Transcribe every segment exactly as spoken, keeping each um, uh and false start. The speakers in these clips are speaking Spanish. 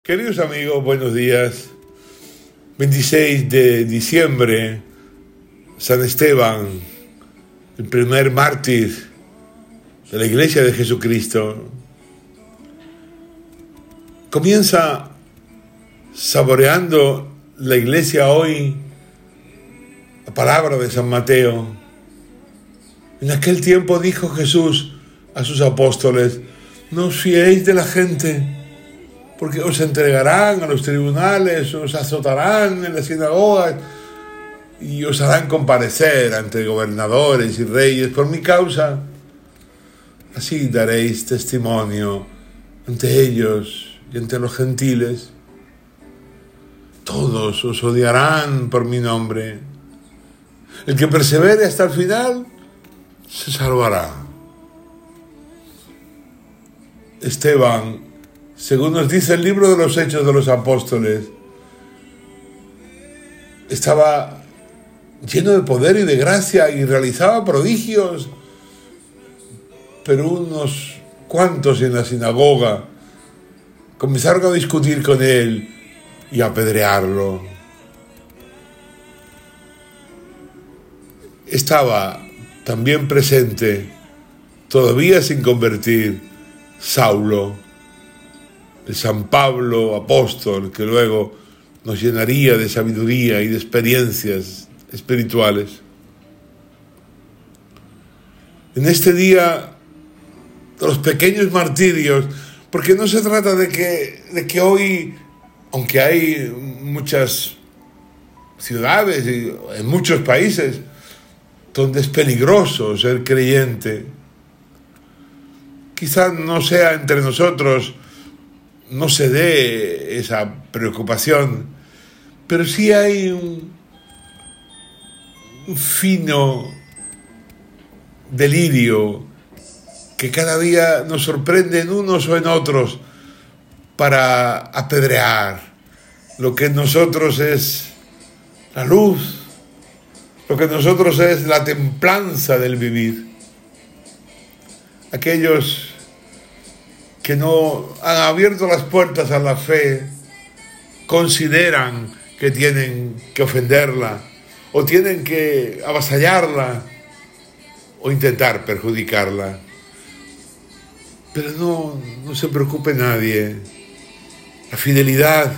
Queridos amigos, buenos días. veintiséis de diciembre, San Esteban, el primer mártir de la Iglesia de Jesucristo, comienza saboreando la Iglesia hoy la palabra de San Mateo. En aquel tiempo dijo Jesús a sus apóstoles: no os fiéis de la gente, porque os entregarán a los tribunales, os azotarán en las sinagogas y os harán comparecer ante gobernadores y reyes por mi causa. Así daréis testimonio ante ellos y ante los gentiles. Todos os odiarán por mi nombre. El que persevere hasta el final se salvará. Esteban, según nos dice el libro de los Hechos de los Apóstoles, estaba lleno de poder y de gracia y realizaba prodigios, pero unos cuantos en la sinagoga comenzaron a discutir con él y a apedrearlo. Estaba también presente, todavía sin convertir, Saulo, el San Pablo apóstol, que luego nos llenaría de sabiduría y de experiencias espirituales. En este día de los pequeños martirios, porque no se trata de que, de que hoy, aunque hay muchas ciudades y en muchos países donde es peligroso ser creyente, quizás no sea entre nosotros, no se dé esa preocupación, pero sí hay un, un fino delirio que cada día nos sorprende en unos o en otros para apedrear lo que en nosotros es la luz, lo que en nosotros es la templanza del vivir. Aquellos que no han abierto las puertas a la fe consideran que tienen que ofenderla o tienen que avasallarla o intentar perjudicarla. Pero no, no se preocupe nadie. La fidelidad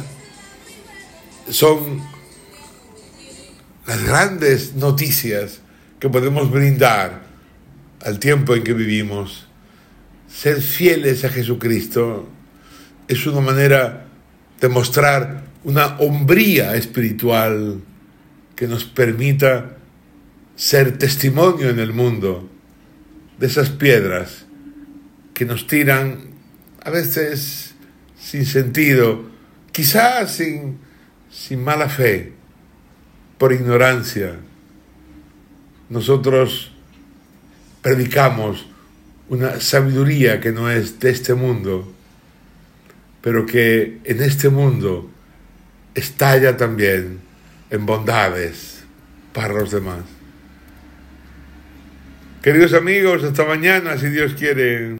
son las grandes noticias que podemos brindar al tiempo en que vivimos. Ser fieles a Jesucristo es una manera de mostrar una hombría espiritual que nos permita ser testimonio en el mundo de esas piedras que nos tiran a veces sin sentido, quizás sin, sin mala fe, por ignorancia. Nosotros predicamos una sabiduría que no es de este mundo, pero que en este mundo estalla también en bondades para los demás. Queridos amigos, hasta mañana, si Dios quiere.